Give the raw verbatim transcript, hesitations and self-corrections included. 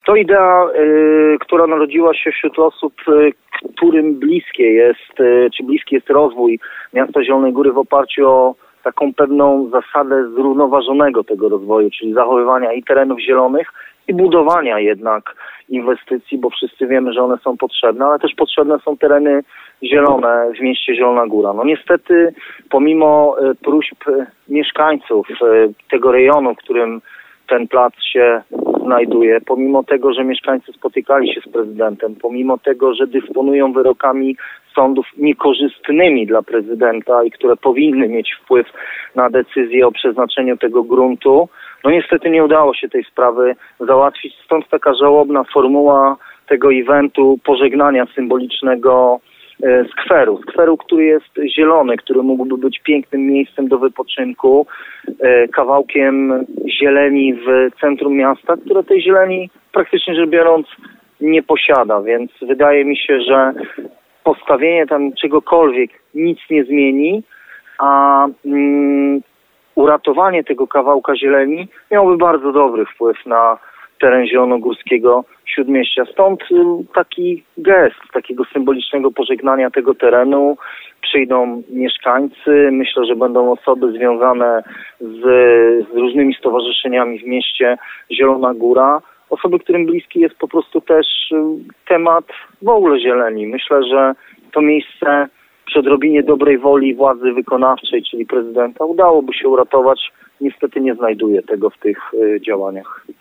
To idea, y, która narodziła się wśród osób, y, którym bliskie jest, y, czy bliski jest rozwój miasta Zielonej Góry w oparciu o taką pewną zasadę zrównoważonego tego rozwoju, czyli zachowywania i terenów zielonych i budowania jednak inwestycji, bo wszyscy wiemy, że one są potrzebne, ale też potrzebne są tereny zielone w mieście Zielona Góra. No niestety, pomimo y, próśb y, mieszkańców y, tego rejonu, w którym ten plac się znajduje, pomimo tego, że mieszkańcy spotykali się z prezydentem, pomimo tego, że dysponują wyrokami sądów niekorzystnymi dla prezydenta i które powinny mieć wpływ na decyzję o przeznaczeniu tego gruntu, no niestety nie udało się tej sprawy załatwić. Stąd taka żałobna formuła tego eventu pożegnania symbolicznego skweru. Skweru, który jest zielony, który mógłby być pięknym miejscem do wypoczynku, kawałkiem zieleni w centrum miasta, które tej zieleni praktycznie rzecz biorąc nie posiada, więc wydaje mi się, że postawienie tam czegokolwiek nic nie zmieni, a mm, uratowanie tego kawałka zieleni miałoby bardzo dobry wpływ na teren zielonogórskiego Śródmieścia. Stąd taki gest takiego symbolicznego pożegnania tego terenu. Przyjdą mieszkańcy, myślę, że będą osoby związane z, z różnymi stowarzyszeniami w mieście Zielona Góra. Osoby, którym bliski jest po prostu też temat w ogóle zieleni. Myślę, że to miejsce przy odrobinie dobrej woli władzy wykonawczej, czyli prezydenta, udałoby się uratować. Niestety nie znajduje tego w tych y, działaniach.